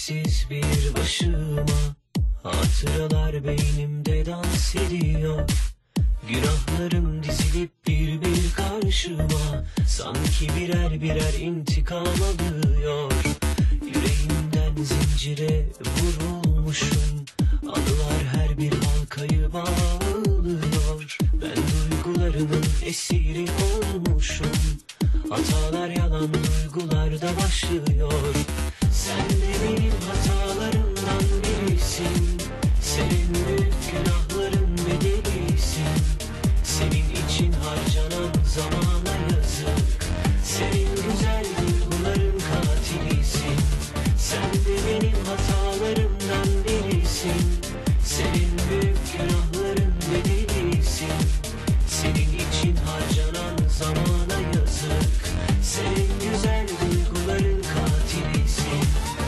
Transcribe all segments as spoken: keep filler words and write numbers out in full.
sebepsiz bir başıma. Hatıralar beynimde dans ediyor. Günahlarım dizilip bir bir karşıma. Sanki birer birer intikam alıyor. Yüreğimden zincire vurulmuşum. Anılar her bir halkayı bağlıyor. Ben duygularımın esiri olmuşum. Hatalar yalan duygularda başlıyor. Sen de benim hatalarımdan birisin. Senin büyük günahların bedelisin. Senin için harcanan zamana yazık. Senin güzel duyguların katilisin. Sen de benim hatalarımdan birisin. Senin büyük günahların bedelisin. Senin için harcanan zamana yazık. Senin güzel duyguların katilisin.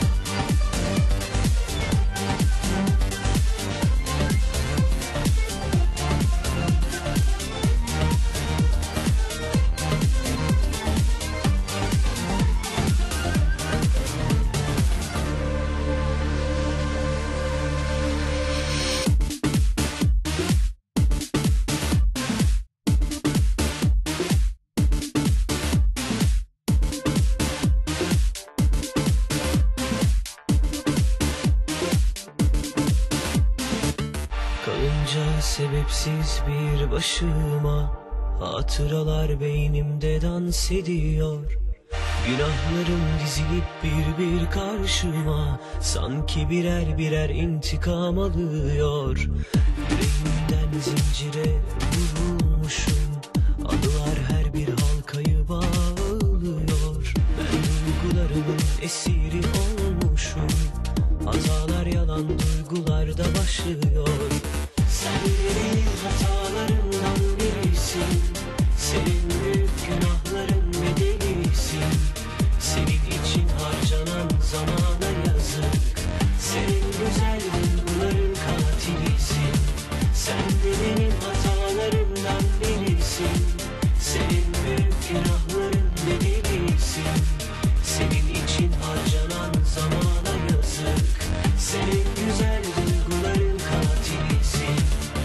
Kalınca sebepsiz bir başıma. Hatıralar beynimde dans ediyor. Günahlarım dizilip bir bir karşıma. Sanki birer birer intikam alıyor. Yüreğimden zincire vurulmuşum. Anılar her bir halkayı bağlıyor. Ben duygularımın esiri olmuşum. Hatalar yalan duygularda başlıyor. Sen de benim hatalarımdan birisin. Senin büyük günahların bedelisin. Senin için harcanan zamana yazık. Senin güzel duyguların katilisin. Sen de benim hatalarımdan birisin. Senin büyük günahların bedelisin. Senin için harcanan zamana yazık. Senin güzel duyguların katilisin.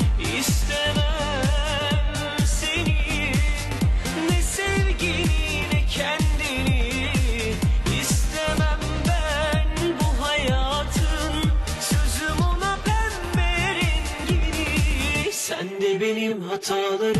İstemem seni, ne sevgini ne kendini. İstemem ben bu hayatın, sözüm ona pembe rengini. Sen de benim hatalarım